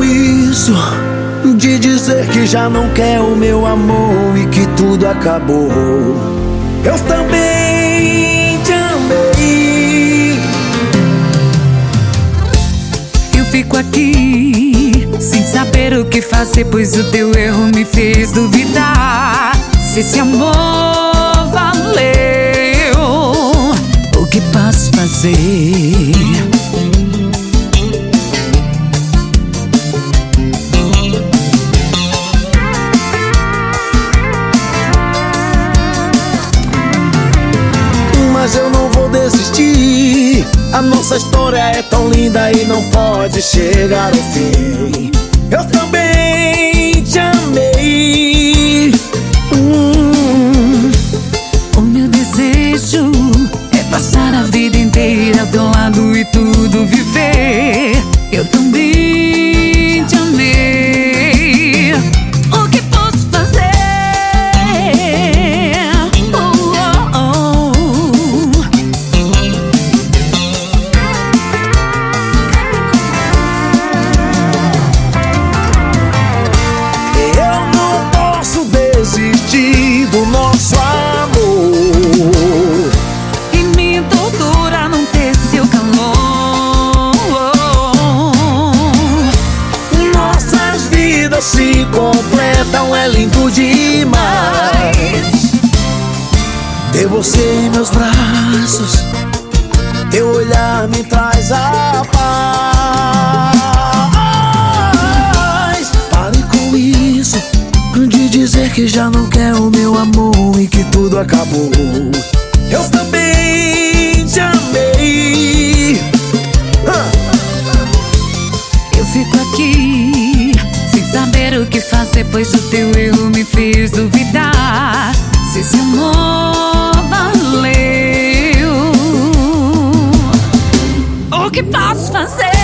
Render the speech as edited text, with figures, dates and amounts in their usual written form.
isso de dizer que já não quer o meu amor e que tudo acabou? Eu também te amei. Eu fico aqui sem saber o que fazer, pois o teu erro me fez duvidar se esse amor valeu. O que posso fazer? Mas eu não vou desistir. A nossa história é tão linda e não pode chegar ao fim. Eu também te amei. O meu desejo é passar a vida inteira ao teu lado e tudo viver. Eu também te amei. O que posso fazer? Eu não posso desistir do nosso amor. E me tortura não ter seu calor. Nossas vidas se completam, é lindo demais. Ter você em meus braços, teu olhar me traz a paz. Pare com isso de dizer que já não quer o meu amor e que tudo acabou. Eu também te amei. Eu fico aqui sem saber o que fazer, pois o teu erro me fez duvidar se esse amor valeu. O que posso fazer?